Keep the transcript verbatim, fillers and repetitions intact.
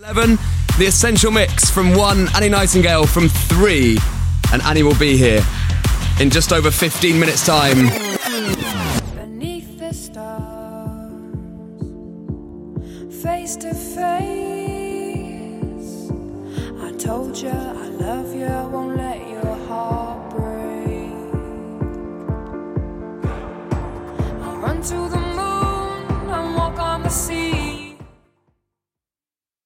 eleven, The Essential Mix from one, Annie Nightingale from three. And Annie will be here in just over fifteen minutes' time. Beneath the stars, face to face, I told you I love you, I won't let